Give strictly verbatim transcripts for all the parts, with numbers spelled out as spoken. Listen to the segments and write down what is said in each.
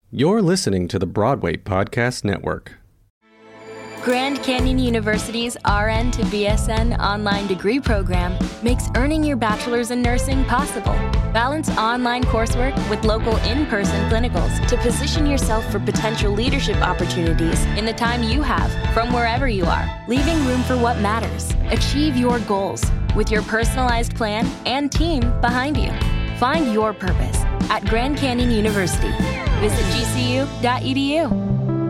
You're listening to the Broadway Podcast Network. Grand Canyon University's R N to B S N online degree program makes earning your bachelor's in nursing possible. Balance online coursework with local in-person clinicals to position yourself for potential leadership opportunities in the time you have from wherever you are, leaving room for what matters. Achieve your goals with your personalized plan and team behind you. Find your purpose at Grand Canyon University. Visit G C U dot E D U.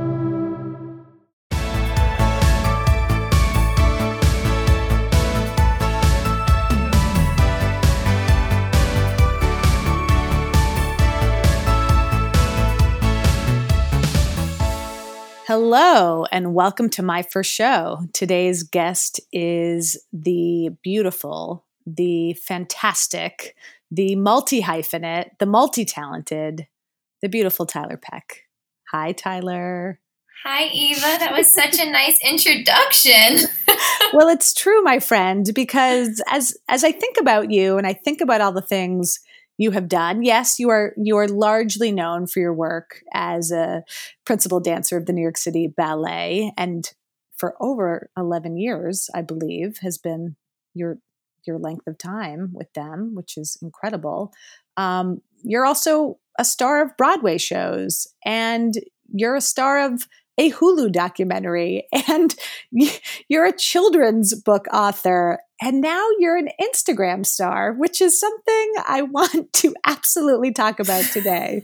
Hello, and welcome to my first show. Today's guest is the beautiful, the fantastic, the multi-hyphenate, the multi-talented, the beautiful Tyler Peck. Hi, Tyler. Hi, Eva. That was such a nice introduction. Well, it's true, my friend, because as as I think about you and I think about all the things you have done, yes, you are you are largely known for your work as a principal dancer of the New York City Ballet, and for over eleven years, I believe, has been your your length of time with them, which is incredible. Um, you're also a star of Broadway shows, and you're a star of a Hulu documentary, and you're a children's book author, and now you're an Instagram star, which is something I want to absolutely talk about today.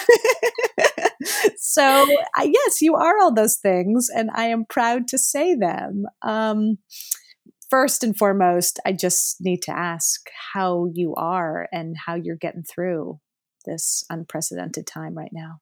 So, uh, yes, you are all those things, and I am proud to say them. Um, first and foremost, I just need to ask how you are and how you're getting through this unprecedented time right now.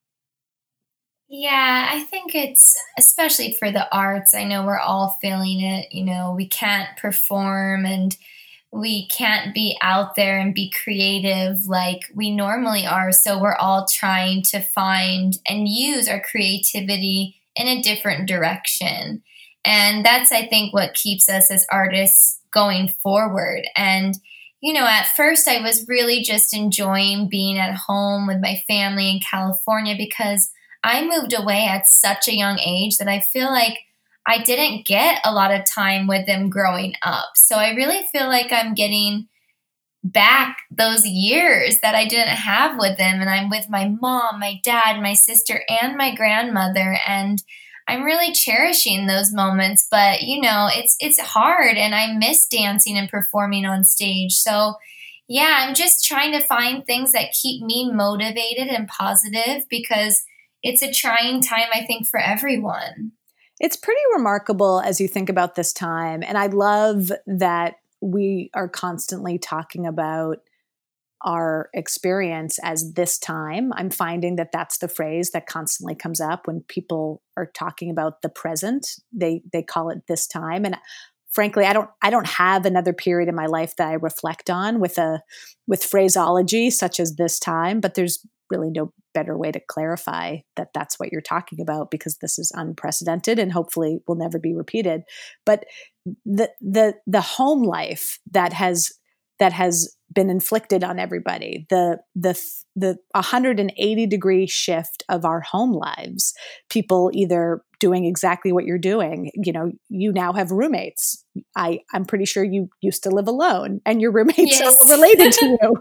Yeah, I think it's, especially for the arts, I know we're all feeling it. You know, we can't perform and we can't be out there and be creative like we normally are. So we're all trying to find and use our creativity in a different direction. And that's, I think, what keeps us as artists going forward. And you know, at first I was really just enjoying being at home with my family in California because I moved away at such a young age that I feel like I didn't get a lot of time with them growing up. So I really feel like I'm getting back those years that I didn't have with them. And I'm with my mom, my dad, my sister, and my grandmother. And I'm really cherishing those moments, but you know, it's it's hard and I miss dancing and performing on stage. So yeah, I'm just trying to find things that keep me motivated and positive because it's a trying time, I think, for everyone. It's pretty remarkable as you think about this time. And I love that we are constantly talking about our experience as this time. I'm finding that that's the phrase that constantly comes up when people are talking about the present. They they call it this time. And frankly, I don't I don't have another period in my life that I reflect on with a with phraseology such as this time, but there's really no better way to clarify that that's what you're talking about because this is unprecedented and hopefully will never be repeated. But the the the home life that has that has been inflicted on everybody, the the the one hundred eighty degree shift of our home lives, people either doing exactly what you're doing. You know, you now have roommates. I, I'm pretty sure you used to live alone and your roommates yes. are related to you.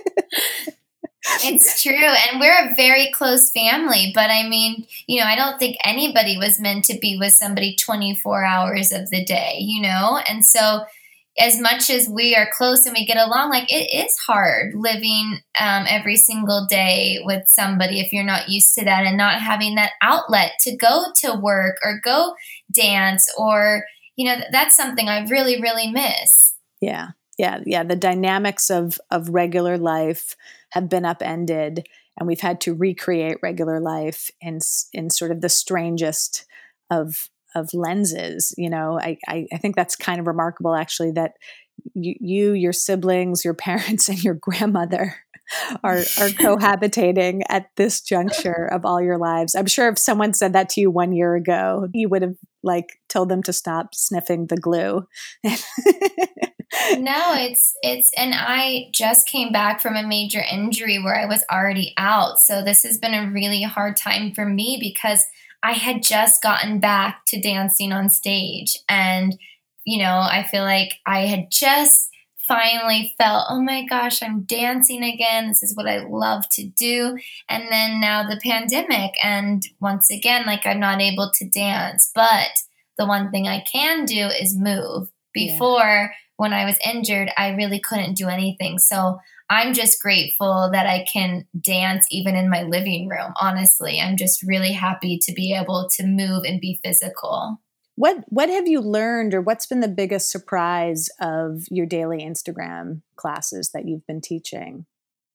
It's true. And we're a very close family. But I mean, you know, I don't think anybody was meant to be with somebody twenty-four hours of the day, you know? And so as much as we are close and we get along, like it is hard living um, every single day with somebody if you're not used to that and not having that outlet to go to work or go dance or, you know, that's something I really, really miss. Yeah. Yeah. Yeah. The dynamics of, of regular life have been upended and we've had to recreate regular life in, in sort of the strangest of of lenses. You know, I, I, I think that's kind of remarkable, actually, that you, you, your siblings, your parents, and your grandmother are are cohabitating at this juncture of all your lives. I'm sure if someone said that to you one year ago, you would have like told them to stop sniffing the glue. No, it's, it's, and I just came back from a major injury where I was already out. So this has been a really hard time for me because I had just gotten back to dancing on stage. And, you know, I feel like I had just finally felt, oh my gosh, I'm dancing again. This is what I love to do. And then now the pandemic. And once again, like I'm not able to dance. But the one thing I can do is move. Before, yeah. when I was injured, I really couldn't do anything. So I'm just grateful that I can dance even in my living room. Honestly, I'm just really happy to be able to move and be physical. What what have you learned, or what's been the biggest surprise of your daily Instagram classes that you've been teaching?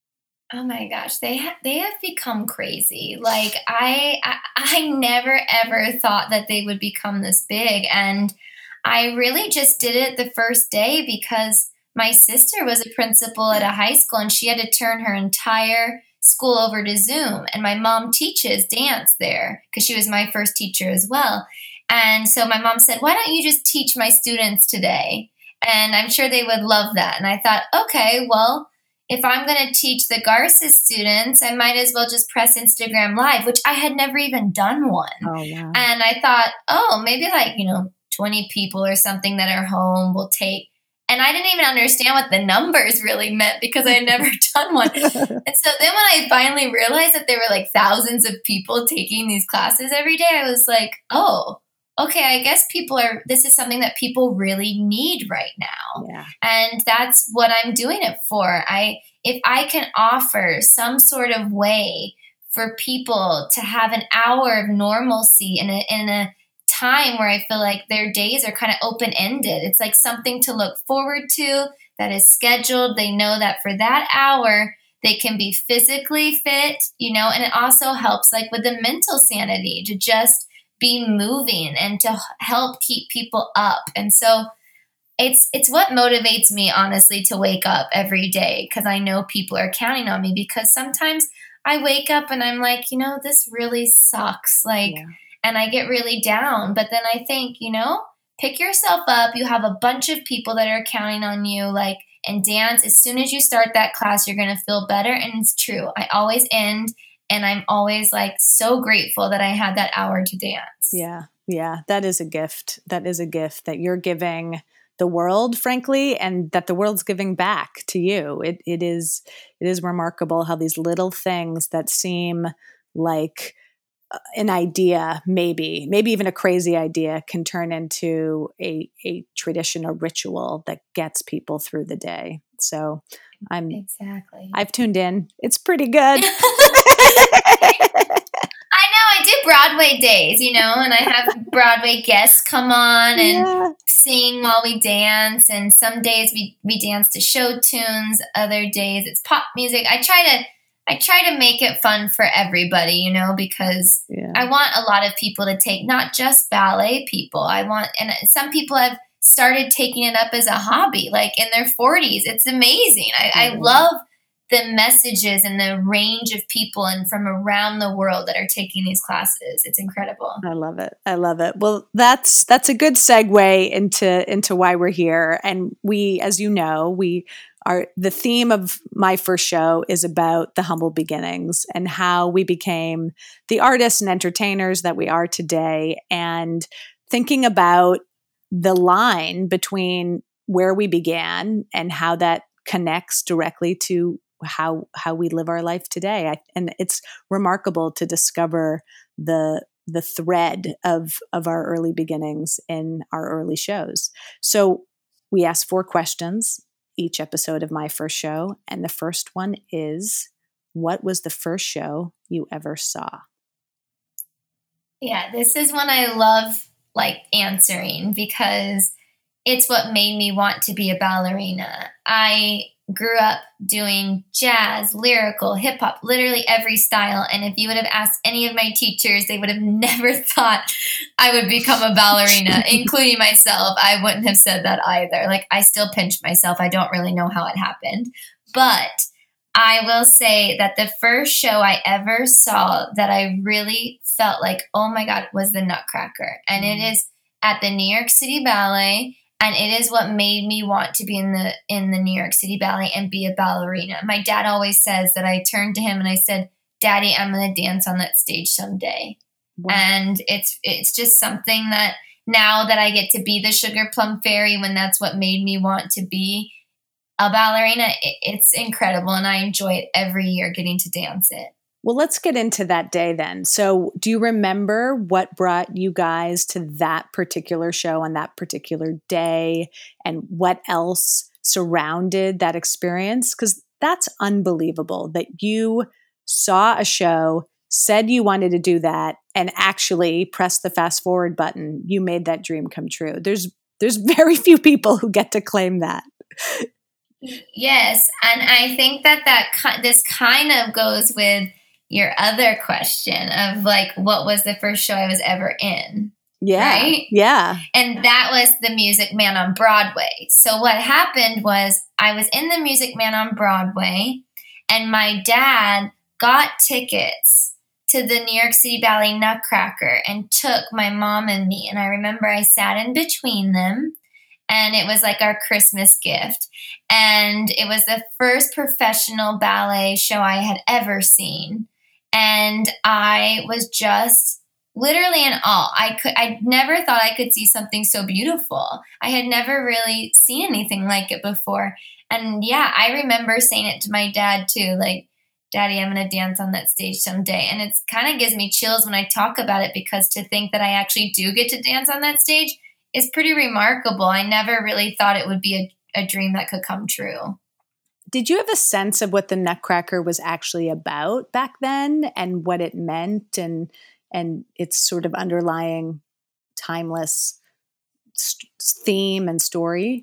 Oh my gosh, they ha- they have become crazy. Like I, I I never ever thought that they would become this big, and I really just did it the first day because my sister was a principal at a high school and she had to turn her entire school over to Zoom. And my mom teaches dance there because she was my first teacher as well. And so my mom said, why don't you just teach my students today? And I'm sure they would love that. And I thought, okay, well, if I'm going to teach the Garces students, I might as well just press Instagram Live, which I had never even done one. Oh, wow. And I thought, oh, maybe like, you know, twenty people or something that are home will take. And I didn't even understand what the numbers really meant because I had never done one. And so then when I finally realized that there were like thousands of people taking these classes every day, I was like, oh, okay, I guess people are, this is something that people really need right now. Yeah. And that's what I'm doing it for. I, if I can offer some sort of way for people to have an hour of normalcy in a, in a time where I feel like their days are kind of open-ended. It's like something to look forward to that is scheduled. They know that for that hour, they can be physically fit, you know, and it also helps like with the mental sanity to just be moving and to help keep people up. And so it's it's what motivates me, honestly, to wake up every day because I know people are counting on me, because sometimes I wake up and I'm like, you know, this really sucks. Like, yeah. And I get really down. But then I think, you know, pick yourself up. You have a bunch of people that are counting on you, like, and dance. As soon as you start that class, you're going to feel better. And it's true. I always end. And I'm always like so grateful that I had that hour to dance. Yeah. Yeah. That is a gift. That is a gift that you're giving the world, frankly, and that the world's giving back to you. It it is it is remarkable how these little things that seem like an idea, maybe, maybe even a crazy idea, can turn into a, a tradition, a ritual that gets people through the day. So I'm exactly. I've tuned in. It's pretty good. I know, I do Broadway days, you know, and I have Broadway guests come on and yeah. sing while we dance. And some days we, we dance to show tunes. Other days it's pop music. I try to I try to make it fun for everybody, you know, because yeah. I want a lot of people to take, not just ballet people. I want, and some people have started taking it up as a hobby, like in their forties. It's amazing. I, I love the messages and the range of people and from around the world that are taking these classes. It's incredible. I love it. I love it. Well, that's that's a good segue into into why we're here. And we, as you know, we are the theme of my first show is about the humble beginnings and how we became the artists and entertainers that we are today, and thinking about the line between where we began and how that connects directly to how how we live our life today. I, and it's remarkable to discover the the thread of of our early beginnings in our early shows. So we asked four questions each episode of my first show, and the first one is, what was the first show you ever saw? Yeah, this is one I love like answering because it's what made me want to be a ballerina. I grew up doing jazz, lyrical, hip hop, literally every style. And if you would have asked any of my teachers, they would have never thought I would become a ballerina, including myself. I wouldn't have said that either. Like, I still pinch myself. I don't really know how it happened. But I will say that the first show I ever saw that I really felt like, oh my God, was the Nutcracker. And it is at the New York City Ballet. And it is what made me want to be in the in the New York City Ballet and be a ballerina. My dad always says that I turned to him and I said, Daddy, I'm going to dance on that stage someday. Wow. And it's it's just something that now that I get to be the Sugar Plum Fairy, when that's what made me want to be a ballerina, it, it's incredible. And I enjoy it every year getting to dance it. Well, let's get into that day then. So do you remember what brought you guys to that particular show on that particular day and what else surrounded that experience? Because that's unbelievable that you saw a show, said you wanted to do that, and actually pressed the fast forward button. You made that dream come true. There's there's very few people who get to claim that. Yes, and I think that that this kind of goes with your other question of like, what was the first show I was ever in? Yeah. Right? Yeah. And that was The Music Man on Broadway. So what happened was I was in The Music Man on Broadway, and my dad got tickets to the New York City Ballet Nutcracker and took my mom and me. And I remember I sat in between them, and it was like our Christmas gift. And it was the first professional ballet show I had ever seen. And I was just literally in awe. I could, I never thought I could see something so beautiful. I had never really seen anything like it before. And yeah, I remember saying it to my dad too, like, Daddy, I'm going to dance on that stage someday. And it's kind of gives me chills when I talk about it, because to think that I actually do get to dance on that stage is pretty remarkable. I never really thought it would be a, a dream that could come true. Did you have a sense of what the Nutcracker was actually about back then and what it meant and and its sort of underlying timeless st- theme and story?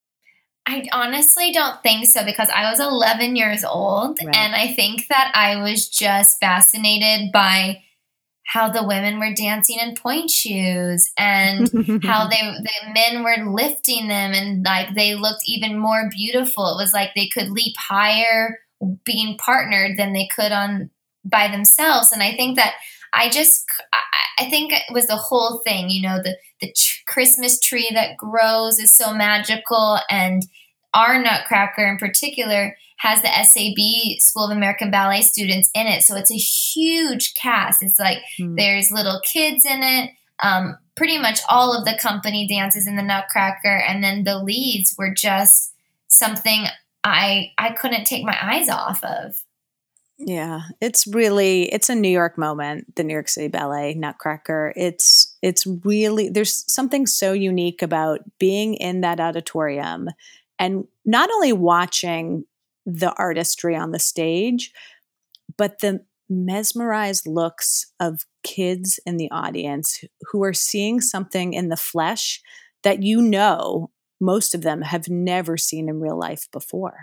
I honestly don't think so, because I was eleven years old, right. And I think that I was just fascinated by how the women were dancing in point shoes and how they the men were lifting them, and like they looked even more beautiful. It was like they could leap higher being partnered than they could on by themselves. And I think that I just I, I think it was the whole thing, you know, the the tr- Christmas tree that grows is so magical, and our Nutcracker in particular has the S A B School of American Ballet students in it. So it's a huge cast. It's like mm. there's little kids in it. Um, pretty much all of the company dances in the Nutcracker. And then the leads were just something I I couldn't take my eyes off of. Yeah, it's really, it's a New York moment, the New York City Ballet Nutcracker. It's, it's really, there's something so unique about being in that auditorium and not only watching the artistry on the stage, but the mesmerized looks of kids in the audience who are seeing something in the flesh that, you know, most of them have never seen in real life before.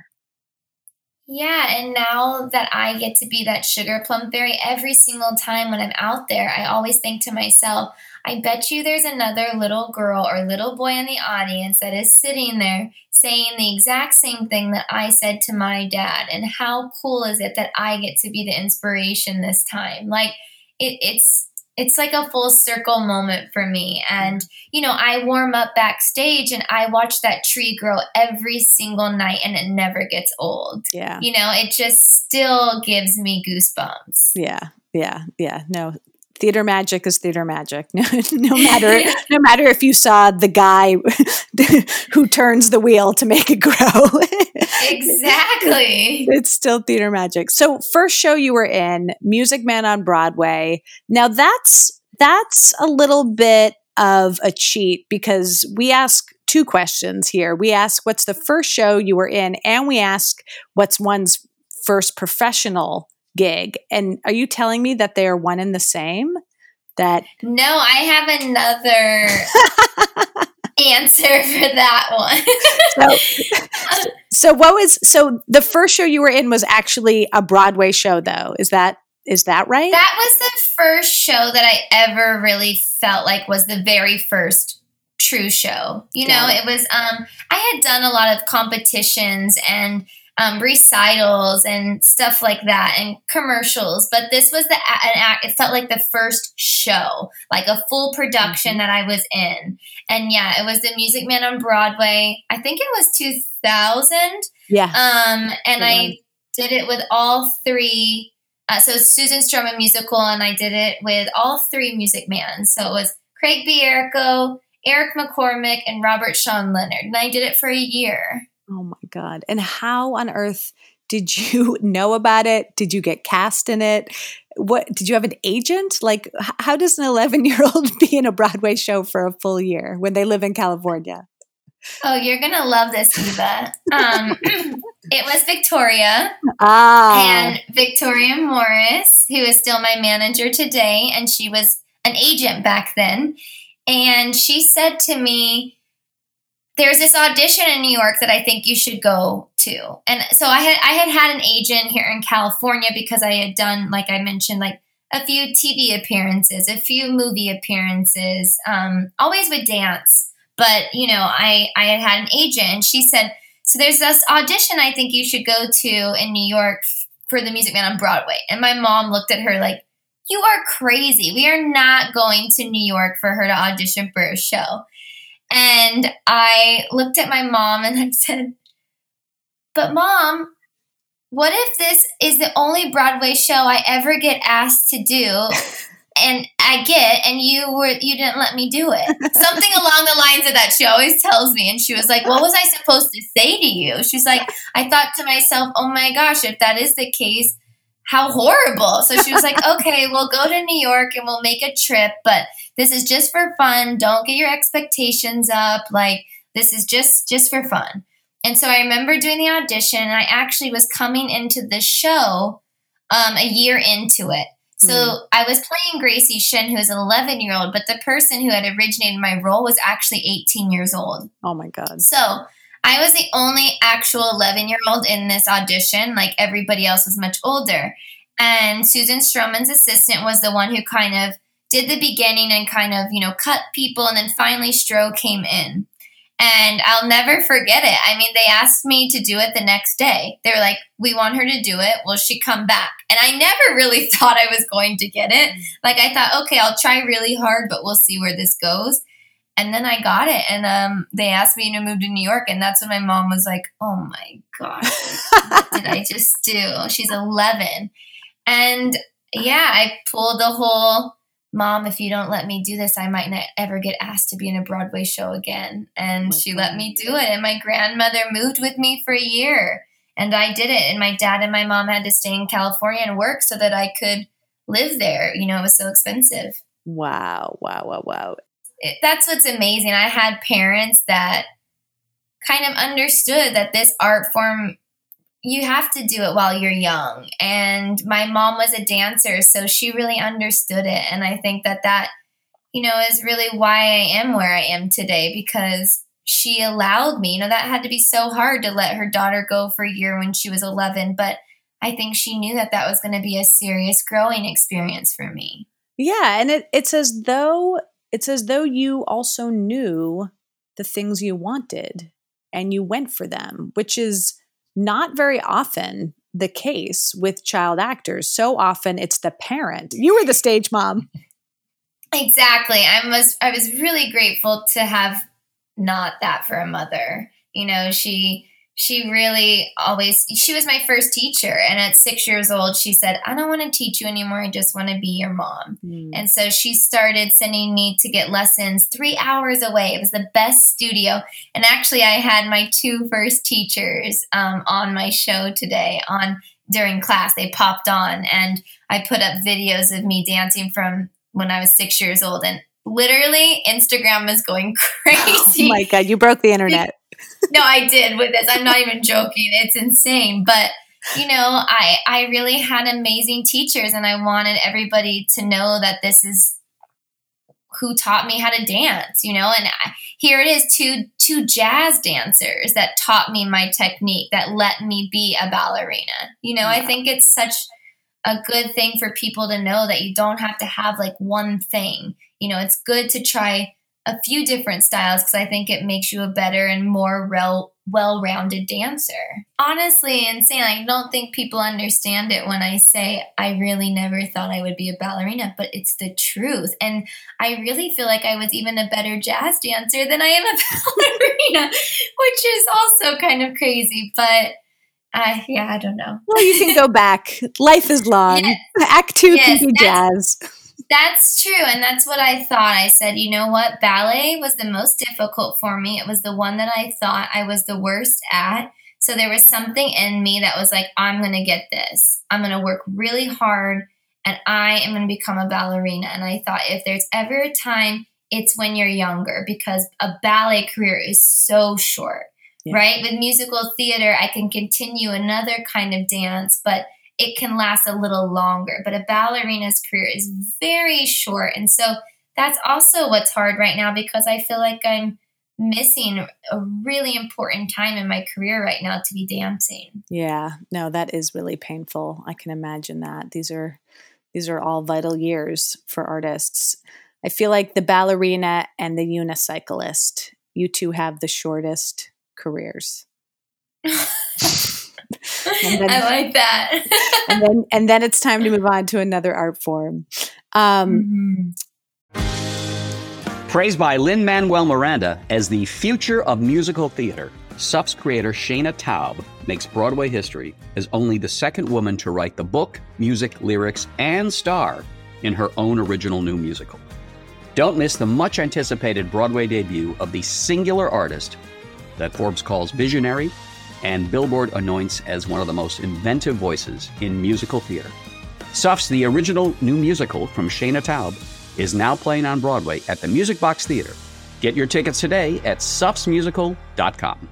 Yeah, and now that I get to be that Sugar Plum Fairy, every single time when I'm out there, I always think to myself, I bet you there's another little girl or little boy in the audience that is sitting there saying the exact same thing that I said to my dad. And how cool is it that I get to be the inspiration this time? Like, it, it's it's like a full circle moment for me. And, you know, I warm up backstage and I watch that tree grow every single night, and it never gets old. Yeah. You know, it just still gives me goosebumps. Yeah. Yeah. Yeah. No, theater magic is theater magic. No, no matter, no matter if you saw the guy who turns the wheel to make it grow. Exactly. It's still theater magic. So first show you were in, Music Man on Broadway. Now that's, that's a little bit of a cheat, because we ask two questions here. We ask what's the first show you were in, and we ask what's one's first professional gig. And are you telling me that they are one and the same? That No, I have another answer for that one. so, so what was so the first show you were in was actually a Broadway show, though. Is that is that right? That was the first show that I ever really felt like was the very first true show. You know, it was um I had done a lot of competitions, and um, recitals and stuff like that and commercials. But this was the, an act, it felt like the first show, like a full production mm-hmm. that I was in. And yeah, it was The Music Man on Broadway. I think it was two thousand. Yeah. Um, and I did it with all three. Uh, so Susan Stroman musical, and I did it with all three Music Mans. So it was Craig Bierko, Eric McCormick, and Robert Sean Leonard. And I did it for a year. Oh my God. And how on earth did you know about it? Did you get cast in it? What, did you have an agent? Like, how does an eleven-year-old be in a Broadway show for a full year when they live in California? Oh, you're going to love this, Eva. Um, it was Victoria. Ah. And Victoria Morris, who is still my manager today, and she was an agent back then. And she said to me, there's this audition in New York that I think you should go to. And so I had I had had an agent here in California because I had done, like I mentioned, like a few T V appearances, a few movie appearances, um, always with dance. But, you know, I, I had had an agent, and she said, so there's this audition I think you should go to in New York for The Music Man on Broadway. And my mom looked at her like, you are crazy. We are not going to New York for her to audition for a show. And I looked at my mom and I said, but Mom, what if this is the only Broadway show I ever get asked to do and I get, and you were, you didn't let me do it? Something along the lines of that she always tells me. And she was like, what was I supposed to say to you? She's like, I thought to myself, oh my gosh, if that is the case, how horrible. So she was like, okay, we'll go to New York and we'll make a trip, but this is just for fun. Don't get your expectations up. Like, this is just, just for fun. And so I remember doing the audition, and I actually was coming into the show um, a year into it. So mm. I was playing Gracie Shin, who is an eleven-year-old, but the person who had originated my role was actually eighteen years old. Oh, my God. So I was the only actual eleven-year-old in this audition. Like, everybody else was much older. And Susan Stroman's assistant was the one who kind of did the beginning and kind of, you know, cut people. And then finally Stro came in. And I'll never forget it. I mean, they asked me to do it the next day. They were like, we want her to do it. Will she come back? And I never really thought I was going to get it. Like, I thought, okay, I'll try really hard, but we'll see where this goes. And then I got it. And um, they asked me to move to New York. And that's when my mom was like, oh my gosh, what did I just do? She's eleven. And yeah, I pulled the whole, Mom, if you don't let me do this, I might not ever get asked to be in a Broadway show again. And oh she God. let me do it. And my grandmother moved with me for a year. And I did it. And my dad and my mom had to stay in California and work so that I could live there. You know, it was so expensive. Wow, wow, wow, wow. It, that's what's amazing. I had parents that kind of understood that this art form, you have to do it while you're young. And my mom was a dancer, so she really understood it. And I think that that, you know, is really why I am where I am today, because she allowed me. You know, that had to be so hard to let her daughter go for a year when she was eleven. But I think she knew that that was going to be a serious growing experience for me. Yeah. And it, it's as though it's as though you also knew the things you wanted and you went for them, which is not very often the case with child actors. So often it's the parent. You were the stage mom. Exactly. I was I was really grateful to have not that for a mother. You know, she she really always, she was my first teacher. And at six years old, she said, I don't want to teach you anymore. I just want to be your mom. Mm. And so she started sending me to get lessons three hours away. It was the best studio. And actually, I had my two first teachers um, on my show today on during class. They popped on, and I put up videos of me dancing from when I was six years old. And literally, Instagram was going crazy. Oh my God, you broke the internet. No, I did with this. I'm not even joking. It's insane. But, you know, I, I really had amazing teachers, and I wanted everybody to know that this is who taught me how to dance, you know, and I, here it is, two, two jazz dancers that taught me my technique, that let me be a ballerina. You know, yeah. I think it's such a good thing for people to know that you don't have to have like one thing. You know, it's good to try a few different styles because I think it makes you a better and more rel- well-rounded dancer. Honestly, insane. I don't think people understand it when I say I really never thought I would be a ballerina, but it's the truth. And I really feel like I was even a better jazz dancer than I am a ballerina, which is also kind of crazy, but uh, yeah, I don't know. Well, you can go back. Life is long. Yes. Act two Yes, can be that's- jazz. That's true. And that's what I thought. I said, you know what? Ballet was the most difficult for me. It was the one that I thought I was the worst at. So there was something in me that was like, I'm going to get this. I'm going to work really hard and I am going to become a ballerina. And I thought if there's ever a time, it's when you're younger because a ballet career is so short, yeah. right? With musical theater, I can continue another kind of dance, but it can last a little longer, but a ballerina's career is very short. And so that's also what's hard right now because I feel like I'm missing a really important time in my career right now to be dancing. Yeah, no, that is really painful. I can imagine that. These are these are all vital years for artists. I feel like the ballerina and the unicyclist, you two have the shortest careers. Then, I like that. and then and then it's time to move on to another art form. Um, mm-hmm. Praised by Lin-Manuel Miranda as the future of musical theater, S U F's creator Shaina Taub makes Broadway history as only the second woman to write the book, music, lyrics, and star in her own original new musical. Don't miss the much-anticipated Broadway debut of the singular artist that Forbes calls visionary and Billboard anoints as one of the most inventive voices in musical theater. S U F's The Original New Musical from Shaina Taub is now playing on Broadway at the Music Box Theater. Get your tickets today at sufs musical dot com.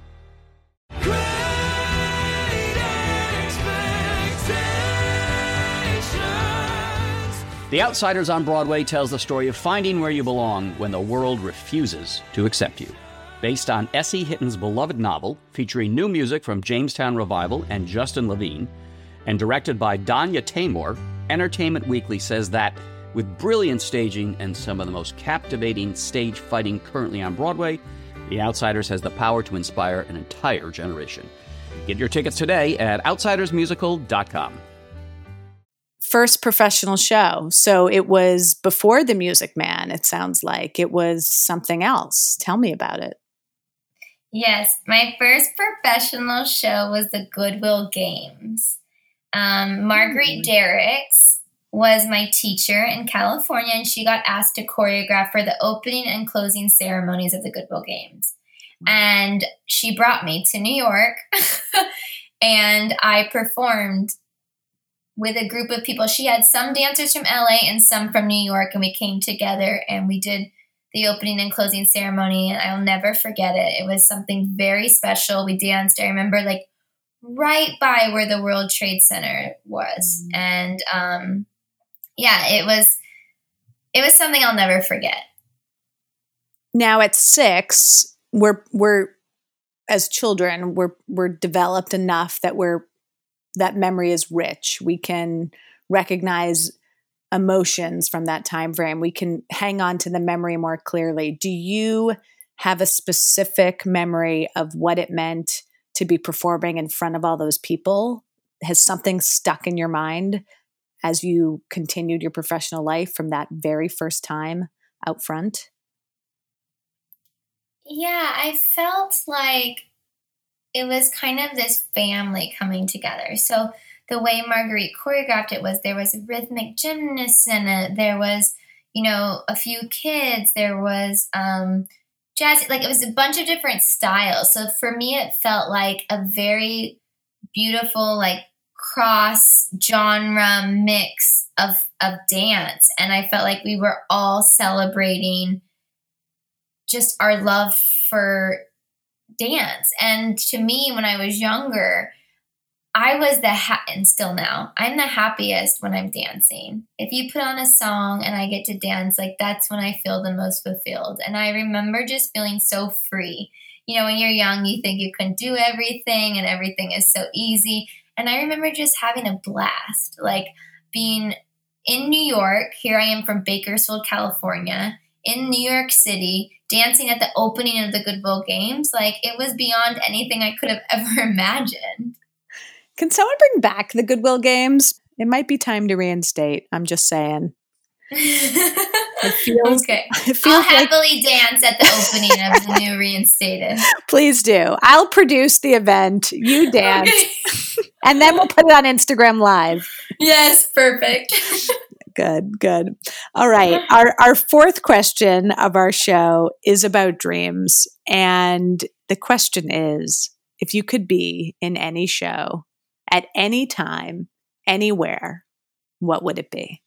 The Outsiders on Broadway tells the story of finding where you belong when the world refuses to accept you. Based on S E Hitton's beloved novel, featuring new music from Jamestown Revival and Justin Levine, and directed by Danya Taymor, Entertainment Weekly says that, with brilliant staging and some of the most captivating stage fighting currently on Broadway, The Outsiders has the power to inspire an entire generation. Get your tickets today at outsiders musical dot com. First professional show. So it was before The Music Man, it sounds like. It was something else. Tell me about it. Yes, my first professional show was the Goodwill Games. Um, Marguerite mm-hmm. Derricks was my teacher in California, and she got asked to choreograph for the opening and closing ceremonies of the Goodwill Games. And she brought me to New York, and I performed with a group of people. She had some dancers from L A and some from New York, and we came together and we did the opening and closing ceremony, and I'll never forget it. It was something very special. We danced, I remember, like right by where the World Trade Center was. Mm-hmm. And um, yeah, it was it was something I'll never forget. Now at six, we're we're as children, we're we're developed enough that we're that memory is rich. We can recognize emotions from that time frame. We can hang on to the memory more clearly. Do you have a specific memory of what it meant to be performing in front of all those people? Has something stuck in your mind as you continued your professional life from that very first time out front? Yeah, I felt like it was kind of this family coming together. So the way Marguerite choreographed it was there was a rhythmic gymnast in it. There was, you know, a few kids. There was um, jazz. Like it was a bunch of different styles. So for me, it felt like a very beautiful, like cross genre mix of, of dance. And I felt like we were all celebrating just our love for dance. And to me, when I was younger, I was the, ha- and still now, I'm the happiest when I'm dancing. If you put on a song and I get to dance, like that's when I feel the most fulfilled. And I remember just feeling so free. You know, when you're young, you think you can do everything and everything is so easy. And I remember just having a blast, like being in New York. Here I am from Bakersfield, California. in New York City, dancing at the opening of the Goodwill Games. Like, it was beyond anything I could have ever imagined. Can someone bring back the Goodwill Games? It might be time to reinstate. I'm just saying. It feels, okay. It feels I'll happily like, dance at the opening of the new reinstated. Please do. I'll produce the event. You dance. Okay. And then we'll put it on Instagram Live. Yes, perfect. Good, good. All right. Our our fourth question of our show is about dreams. And the question is, if you could be in any show at any time, anywhere, what would it be?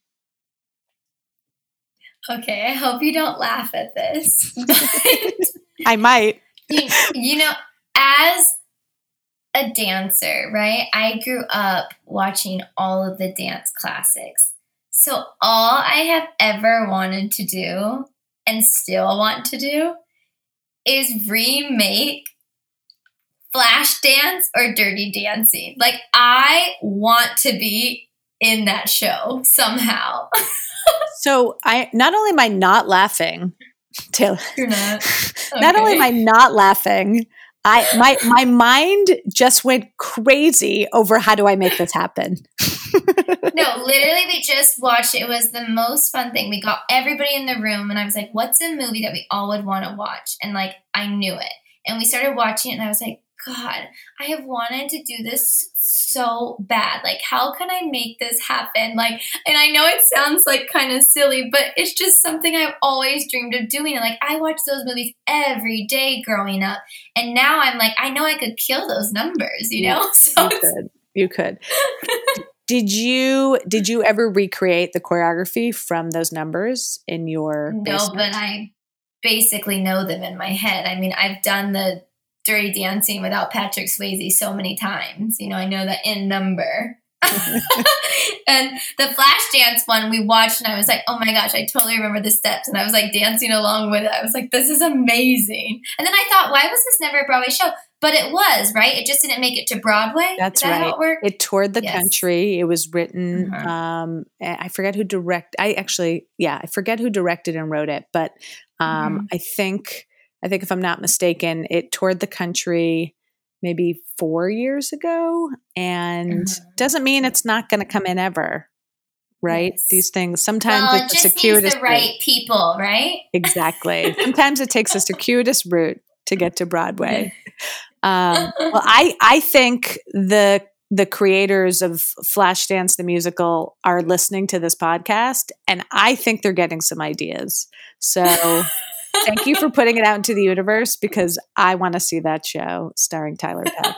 Okay, I hope you don't laugh at this. But I might. you, you know, as a dancer, right? I grew up watching all of the dance classics. So all I have ever wanted to do and still want to do is remake Flashdance or Dirty Dancing. Like, I want to be in that show somehow. So I not only am I not laughing, Taylor. You're not. Okay. Not only am I not laughing, I my my mind just went crazy over how do I make this happen. No, literally, we just watched it. It was the most fun thing. We got everybody in the room, and I was like, what's a movie that we all would want to watch? And, like, I knew it. And we started watching it, and I was like, God, I have wanted to do this so bad. Like, how can I make this happen? Like, and I know it sounds like kind of silly, but it's just something I've always dreamed of doing. And like, I watched those movies every day growing up. And now I'm like, I know I could kill those numbers, you know? So you could. You could. Did you did you ever recreate the choreography from those numbers in your No, basement? but I basically know them in my head. I mean, I've done the Dirty Dancing without Patrick Swayze so many times. You know, I know the in number. And the Flashdance one we watched, and I was like, oh my gosh, I totally remember the steps. And I was like dancing along with it. I was like, this is amazing. And then I thought, why was this never a Broadway show? But it was, right? It just didn't make it to Broadway. That's is that right. How it worked? It toured the Yes. country. It was written. Mhm. Um, I forget who direct. I actually, yeah, I forget who directed and wrote it. But um, Mhm. I think, I think if I'm not mistaken, it toured the country maybe four years ago, and Mhm. doesn't mean it's not going to come in ever, right? Yes. These things sometimes Well, it it's a just needs circuitous the right route. people, right? Exactly. Sometimes it takes a circuitous route to get to Broadway. Um, well, I I think the the creators of Flashdance the musical are listening to this podcast, and I think they're getting some ideas. So thank you for putting it out into the universe, because I want to see that show starring Tyler Peck.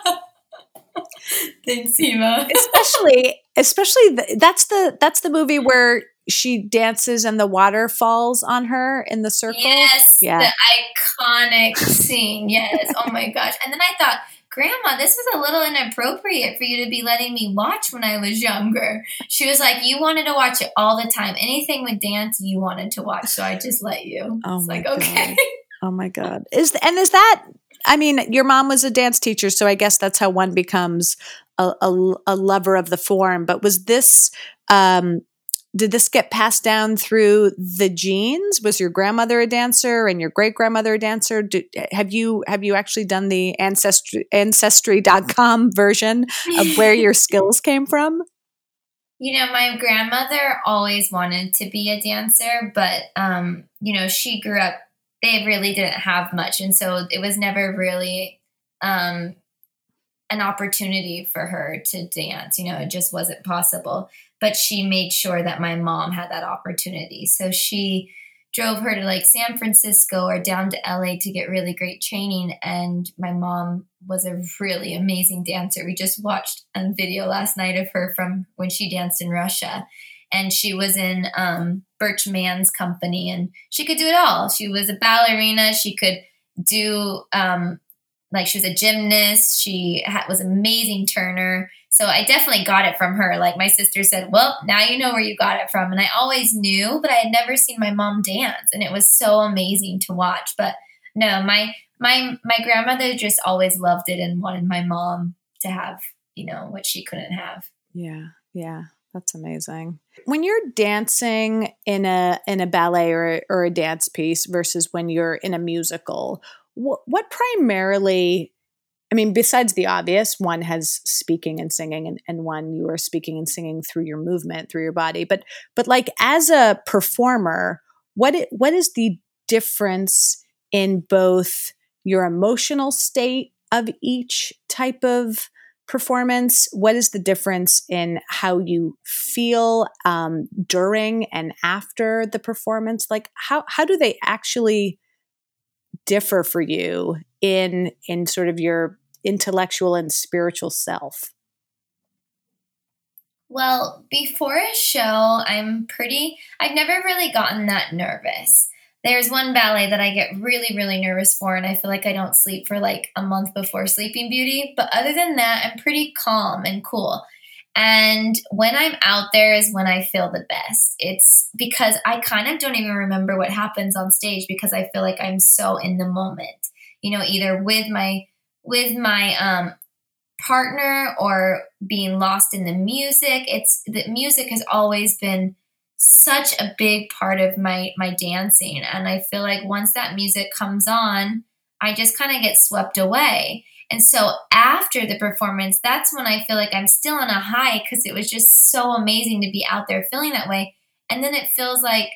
Thanks, Eva. especially, especially th- that's the that's the movie where she dances and the water falls on her in the circle. Yes, Yeah. the iconic scene. Yes. Oh my gosh. And then I thought, Grandma, this was a little inappropriate for you to be letting me watch when I was younger. She was like, you wanted to watch it all the time. Anything with dance, you wanted to watch. So I just let you. Oh it's my like, God. okay. Oh my God. Is and is that, I mean, your mom was a dance teacher, so I guess that's how one becomes a, a, a lover of the form. But was this, um, did this get passed down through the genes? Was your grandmother a dancer and your great grandmother a dancer? Did, have you have you actually done the ancestry ancestry dot com version of where your skills came from? You know, my grandmother always wanted to be a dancer, but, um, you know, she grew up, they really didn't have much. And so it was never really um, an opportunity for her to dance. You know, it just wasn't possible. But she made sure that my mom had that opportunity. So she drove her to like San Francisco or down to L A to get really great training. And my mom was a really amazing dancer. We just watched a video last night of her from when she danced in Russia. And she was in um, Birch Mann's company, and she could do it all. She was a ballerina. She could do, um, like she was a gymnast. She ha- was an amazing turner. So I definitely got it from her. Like my sister said, well, now you know where you got it from. And I always knew, but I had never seen my mom dance. And it was so amazing to watch. But no, my my my grandmother just always loved it and wanted my mom to have, you know, what she couldn't have. Yeah, yeah. That's amazing. When you're dancing in a in a ballet or or a dance piece versus when you're in a musical, what, what primarily, I mean, besides the obvious, one has speaking and singing, and, and one you are speaking and singing through your movement, through your body. But but like as a performer, what it, what is the difference in both your emotional state of each type of performance? What is the difference in how you feel um, during and after the performance? Like how how do they actually differ for you in in sort of your intellectual and spiritual self? Well, before a show, I'm pretty, I've never really gotten that nervous. There's one ballet that I get really, really nervous for, and I feel like I don't sleep for like a month before Sleeping Beauty. But other than that, I'm pretty calm and cool. And when I'm out there is when I feel the best. It's because I kind of don't even remember what happens on stage because I feel like I'm so in the moment, you know, either with my, with my, um, partner or being lost in the music. It's the music has always been such a big part of my my dancing, and I feel like once that music comes on, I just kind of get swept away. And so after the performance, that's when I feel like I'm still on a high because it was just so amazing to be out there feeling that way. And then it feels like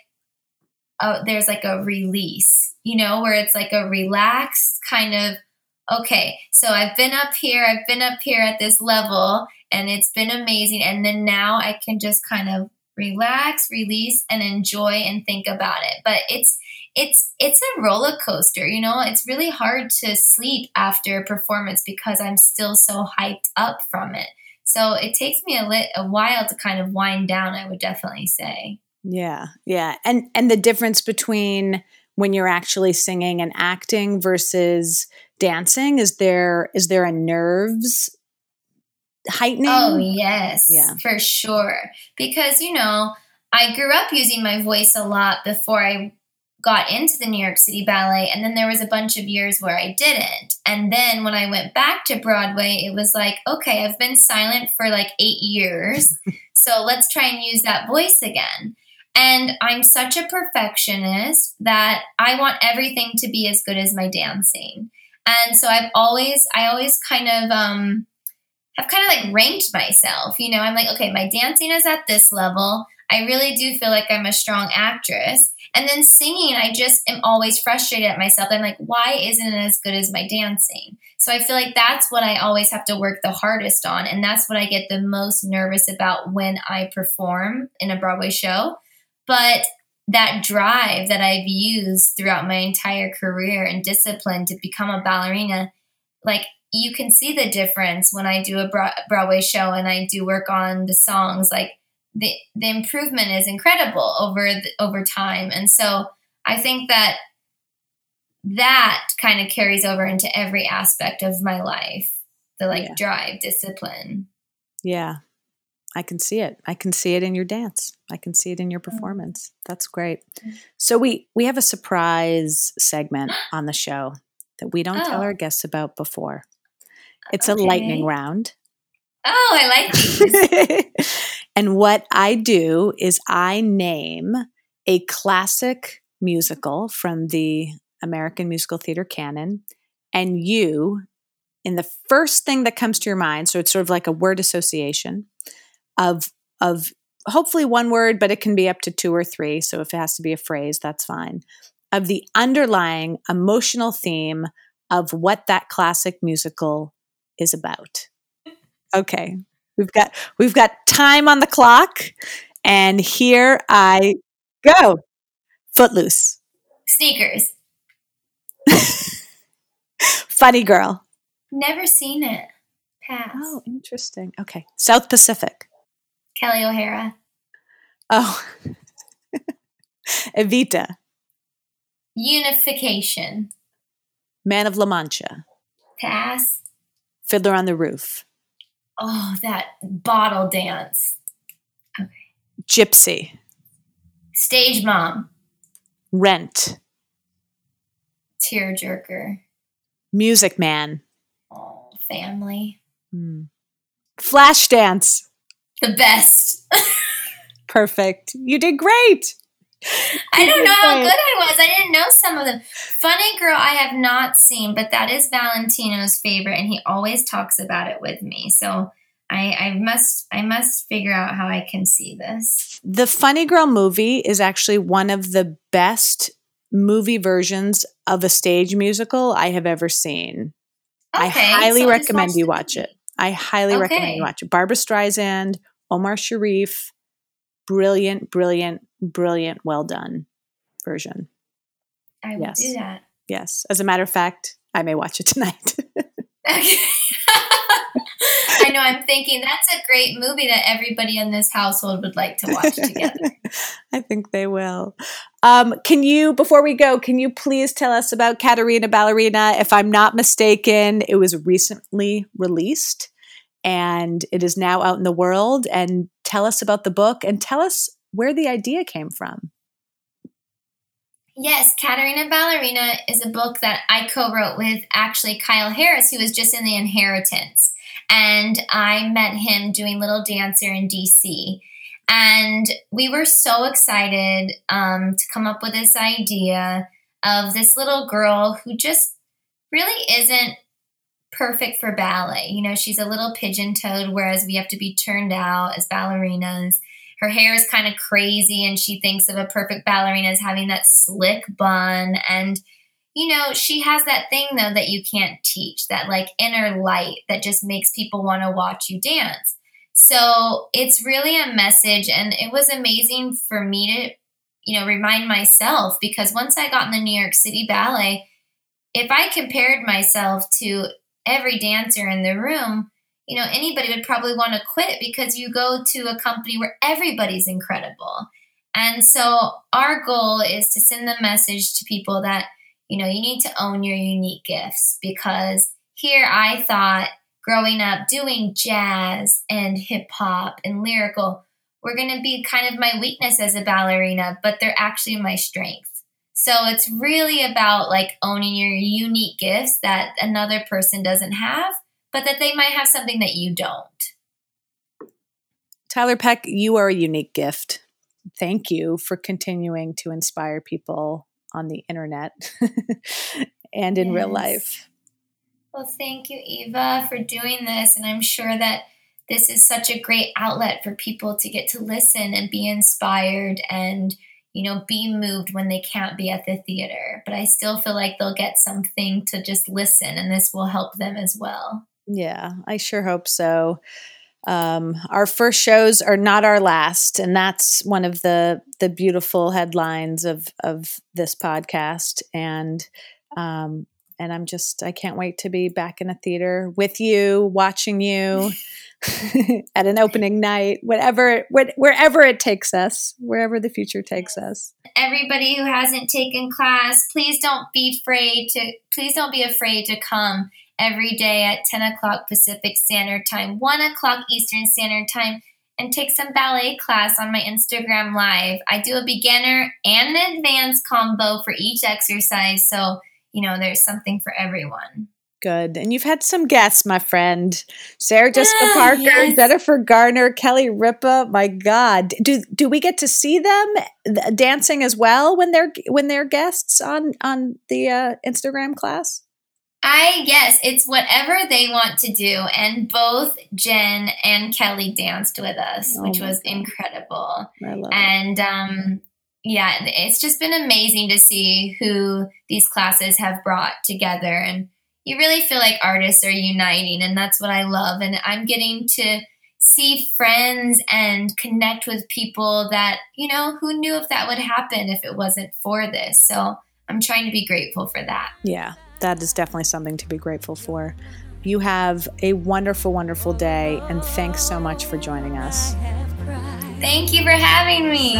uh, there's like a release, you know, where it's like a relaxed kind of, okay, so I've been up here, I've been up here at this level, and it's been amazing. And then now I can just kind of relax, release, and enjoy and think about it. But it's it's it's a roller coaster, you know. It's really hard to sleep after a performance because I'm still so hyped up from it. So it takes me a lit a while to kind of wind down, I would definitely say. Yeah, yeah, and and the difference between when you're actually singing and acting versus dancing, is there is there a nerves heightening? Oh, yes, yeah, for sure. Because, you know, I grew up using my voice a lot before I got into the New York City Ballet. And then there was a bunch of years where I didn't. And then when I went back to Broadway, it was like, okay, I've been silent for like eight years. So let's try and use that voice again. And I'm such a perfectionist that I want everything to be as good as my dancing. And so I've always, I always kind of, um, I've kind of like ranked myself, you know, I'm like, okay, my dancing is at this level. I really do feel like I'm a strong actress. And then singing, I just am always frustrated at myself. I'm like, why isn't it as good as my dancing? So I feel like that's what I always have to work the hardest on. And that's what I get the most nervous about when I perform in a Broadway show. But that drive that I've used throughout my entire career and discipline to become a ballerina, like, you can see the difference when I do a Broadway show and I do work on the songs. Like the the improvement is incredible over the, over time, and so I think that that kind of carries over into every aspect of my life. The like yeah. drive, discipline. Yeah, I can see it. I can see it in your dance. I can see it in your performance. That's great. So we we have a surprise segment on the show that we don't oh. tell our guests about before. It's okay. A lightning round. Oh, I like these. And what I do is I name a classic musical from the American musical theater canon, and you, in the first thing that comes to your mind, so it's sort of like a word association of of hopefully one word, but it can be up to two or three. So if it has to be a phrase, that's fine. Of the underlying emotional theme of what that classic musical is about. Okay. We've got we've got time on the clock, and here I go. Footloose. Sneakers. Funny Girl. Never seen it. Pass. Oh, interesting. Okay. South Pacific. Kelly O'Hara. Oh. Evita. Unification. Man of La Mancha. Pass. Fiddler on the Roof. Oh, that bottle dance. Okay. Gypsy. Stage Mom. Rent. Tearjerker. Music Man. Oh, Family. Hmm. Flashdance. the best. Perfect. You did great. I don't know how good I was. I didn't know some of them. Funny Girl, I have not seen, but that is Valentino's favorite, and he always talks about it with me. So I, I must, I must figure out how I can see this. The Funny Girl movie is actually one of the best movie versions of a stage musical I have ever seen. Okay, I highly so recommend watch you the watch movie. it. I highly Okay. recommend you watch it. Barbara Streisand, Omar Sharif, brilliant, brilliant, brilliant, well done version. I will Yes. do that. Yes. As a matter of fact, I may watch it tonight. Okay. I know, I'm thinking that's a great movie that everybody in this household would like to watch together. I think they will. Um, can you, before we go, can you please tell us about Caterina Ballerina? If I'm not mistaken, it was recently released and it is now out in the world. And tell us about the book and tell us where the idea came from. Yes, Caterina Ballerina is a book that I co-wrote with actually Kyle Harris, who was just in The Inheritance. And I met him doing Little Dancer in D C. And we were so excited um, to come up with this idea of this little girl who just really isn't perfect for ballet. You know, she's a little pigeon-toed, whereas we have to be turned out as ballerinas. Her hair is kind of crazy, and she thinks of a perfect ballerina as having that slick bun. And, you know, she has that thing, though, that you can't teach, that, like, inner light that just makes people want to watch you dance. So it's really a message, and it was amazing for me to, you know, remind myself, because once I got in the New York City Ballet, if I compared myself to every dancer in the room, you know, anybody would probably want to quit, because you go to a company where everybody's incredible. And so our goal is to send the message to people that, you know, you need to own your unique gifts, because here I thought growing up doing jazz and hip hop and lyrical were going to be kind of my weakness as a ballerina, but they're actually my strength. So it's really about like owning your unique gifts that another person doesn't have, but that they might have something that you don't. Tyler Peck, you are a unique gift. Thank you for continuing to inspire people on the internet and in Yes. real life. Well, thank you, Eva, for doing this. And I'm sure that this is such a great outlet for people to get to listen and be inspired and, you know, be moved when they can't be at the theater. But I still feel like they'll get something to just listen, and this will help them as well. Yeah, I sure hope so. Um, our first shows are not our last, and that's one of the the beautiful headlines of of this podcast. And um, and I'm just I can't wait to be back in a theater with you, watching you at an opening night, whatever, wherever it takes us, wherever the future takes us. Everybody who hasn't taken class, please don't be afraid to. Please don't be afraid to come every day at ten o'clock Pacific Standard Time, one o'clock Eastern Standard Time, and take some ballet class on my Instagram Live. I do a beginner and an advanced combo for each exercise, so, you know, there's something for everyone. Good. And you've had some guests, my friend. Sarah Jessica Ah, Parker, yes. Jennifer Garner, Kelly Ripa. My God. Do do we get to see them th- dancing as well when they're when they're guests on, on the uh, Instagram class? I, yes, it's whatever they want to do. And both Jen and Kelly danced with us, Oh which my was God. incredible. I love it. And um, yeah, it's just been amazing to see who these classes have brought together. And you really feel like artists are uniting, and that's what I love. And I'm getting to see friends and connect with people that, you know, who knew if that would happen if it wasn't for this. So I'm trying to be grateful for that. Yeah, that is definitely something to be grateful for. You have a wonderful, wonderful day, and thanks so much for joining us. Thank you for having me.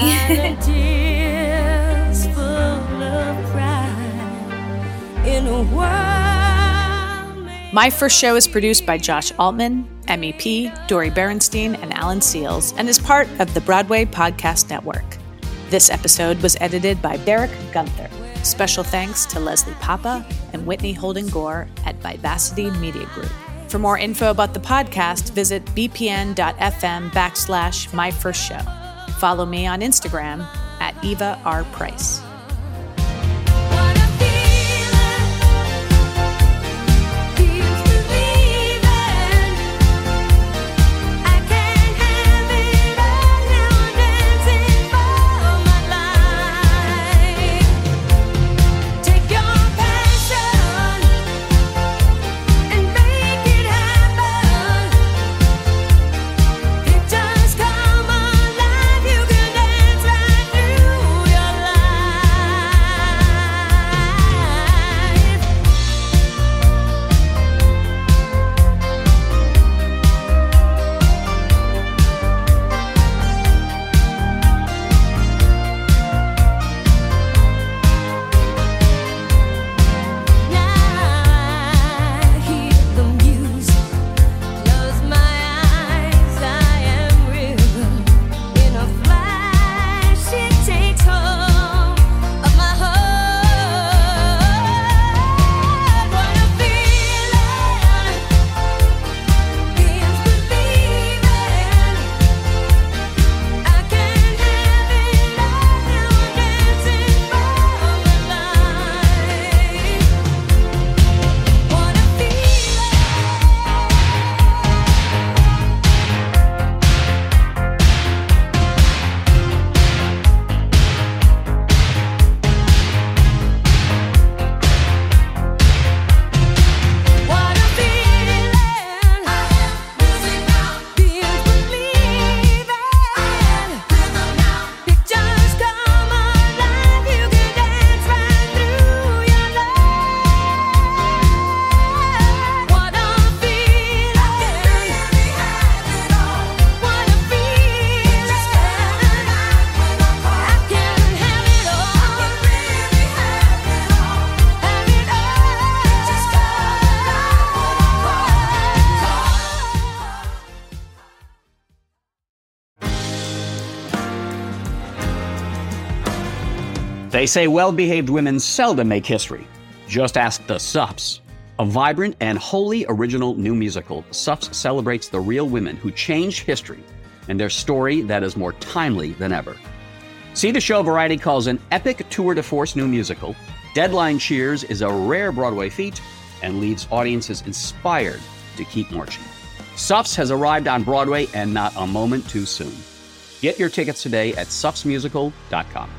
Tears full of pride in a world made My First Show is produced by Josh Altman, M E P, Dori Berenstein, and Alan Seals, and is part of the Broadway Podcast Network. This episode was edited by Derek Gunther. Special thanks to Leslie Papa and Whitney Holden Gore at Vivacity Media Group. For more info about the podcast, visit bpn.fm backslash my first show. Follow me on Instagram at Eva R. Price. They say well-behaved women seldom make history. Just ask the Suffs. A vibrant and wholly original new musical, Suffs celebrates the real women who changed history and their story that is more timely than ever. See the show Variety calls an epic tour de force new musical. Deadline cheers is a rare Broadway feat and leaves audiences inspired to keep marching. Suffs has arrived on Broadway and not a moment too soon. Get your tickets today at suffs musical dot com.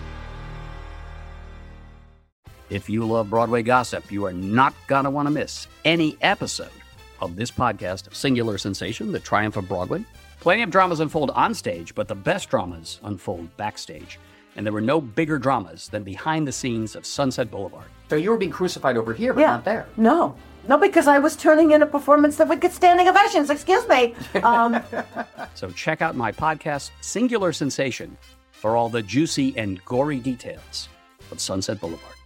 If you love Broadway gossip, you are not going to want to miss any episode of this podcast, Singular Sensation, The Triumph of Broadway. Plenty of dramas unfold on stage, but the best dramas unfold backstage. And there were no bigger dramas than behind the scenes of Sunset Boulevard. So you were being crucified over here, but yeah. not there. No. No, because I was turning in a performance that would get standing ovations. Excuse me. Um, so check out my podcast, Singular Sensation, for all the juicy and gory details of Sunset Boulevard.